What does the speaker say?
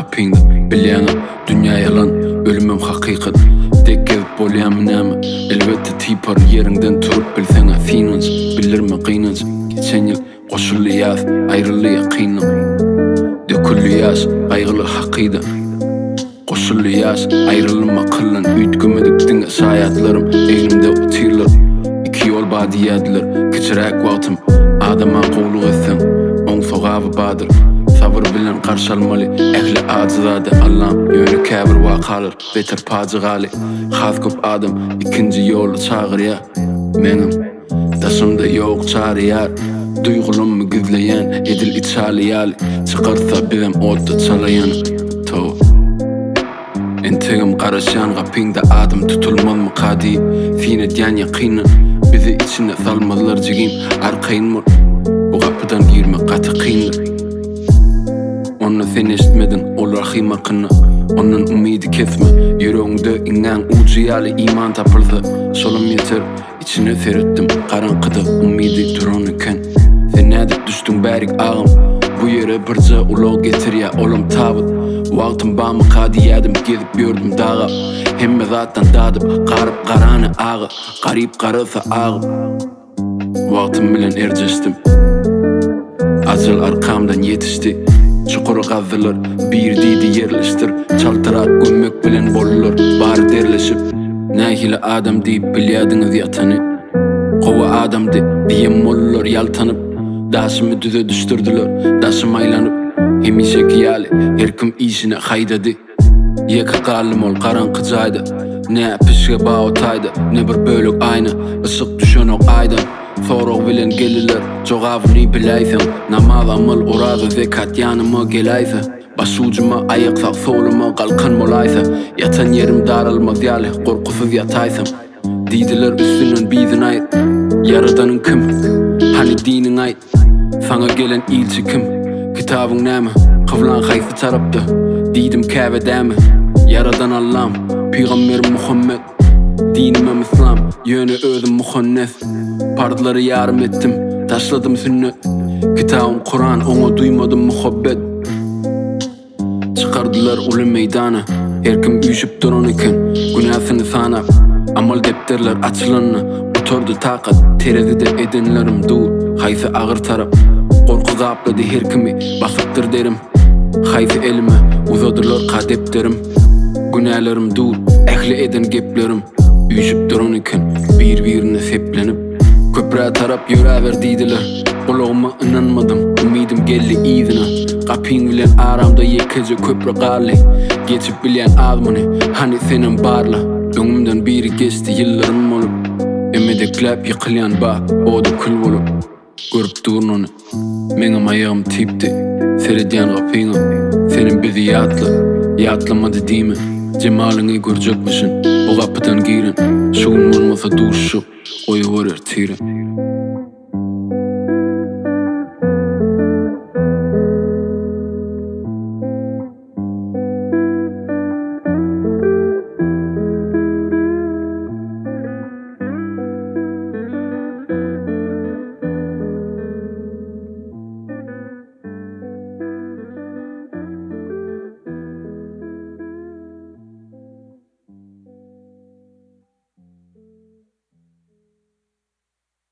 kapıyında. Bilyana dünya yalan, ölümüm hakikat. Tek gezip bolyamın ama elbette tipar yerinden turup bilsene sinans. Bilirme kıynans. Geçen yıl koşullu yaz, ayrılı yakınım. Döküllü yaz, ayrılı hakida. Koşullu yaz, ayrılma kıllan. Ütgümediktin sayatlarım, elimde utirler. İki yol badiyadiler, küçürek vaktim. Adama qulluq etsen, on soğabı badır. Sabır bilen karşalmalı, ehli acızadı. Allah'ım yönü kabir vakalır, beter pacı gali. Xaz köp adam, ikinci yolu çağır ya. Menim, daşımda yok çağrı yar. Duygulumu gizleyen, edil içali yali. Çıkarsa bizem odda çalayan. To entegim karışan kapında adım tutulmaz mı kadi. Sine diyen yakinen, bizi içine salmalar cigim. Arkayın mı? Bu kapıdan girme katı kıyındır. Onu sen eşitmedin, olar hıymakını. Onun umidi kesme, yüreğinde inen ucu yali iman tapıldı. Solum yeter, içine serittim. Karankıda umidi duran iken. Sen edip düştün berik ağım. Bu yere birce ulu getir ya oğlum tabut. Vaktim bağımı kadiyedim, gezip gördüm dağı. Hemme zaten dadım, qarıp qaranı ağı. Garip qarısa ağı. Vaktim bilen erceştim. Acıl arkamdan yetişti. Çukuru kazılır, bir didi yerleştir. Çaltırak gömmek bilen bolulur, bari derleşip. Nahili adam deyip bilyadınız yatanı. Kova adam diyem olulur yaltanıp. Daşımı düze düştürdüler, daşım aylanıp. Hemişeki yali, her kim işine haydadı. Yeka kalım ol karankıcaydı. Ne pişke bağ otaydı, ne bir bölük aynı. Isık düşen ok aydan. Soruq bilen geliler, cogavını bilaysan. Namaz amal urazı zekat yanıma gelaysa. Başucuma ayıksa, soluma kalkan molaysa. Yatan yerim darılmaz yali, korkusuz yataysam. Didiler üstünün bizin ait. Yaradanın kim? Hani dinin ait. Sana gelen ilçi kim? Kitabın näme? Kıvlan hayfı taraptı. Didim kâve däme. Yaradan Allah'ım, Peygamber Muhammed. Dinimem İslam, yönü özüm muhannes. Pardıları yarım ettim, taşladım sünnet. Kitabım Kur'an, onu duymadım muhabbet. Çıkardılar ulu meydana. Her kim üşüp duran iken, günahsını sanap. Amal depterler açılanına, oturdu takat. Terazide edenlerim dur, hayfı ağır tarap. Korku zapladı her kimi, basıptır derim. Hayfı elime, uzadılar kadepterim. Günahlarım dur, ehli eden geplerim. Üşüp duran iken, birbirine seplenip. Köprüye tarap yörever deydiler. Kulağıma inanmadım, umidim geldi izine. Kapın bilen aramda yekece köprü gali. Geçip bilen azmını, hani senin barla. Önümden biri geçti yıllarım olup. Emedeklep yıkılayan bağ, o da kül olup. Görüp durun onu, benim ayağım tipti. Serediyen kapına, senin bizi yatlamadı değil mi? Cemalini görecekmişsin, bu kapıdan girin. Şuun olmasa duşu, koyuverir tirin.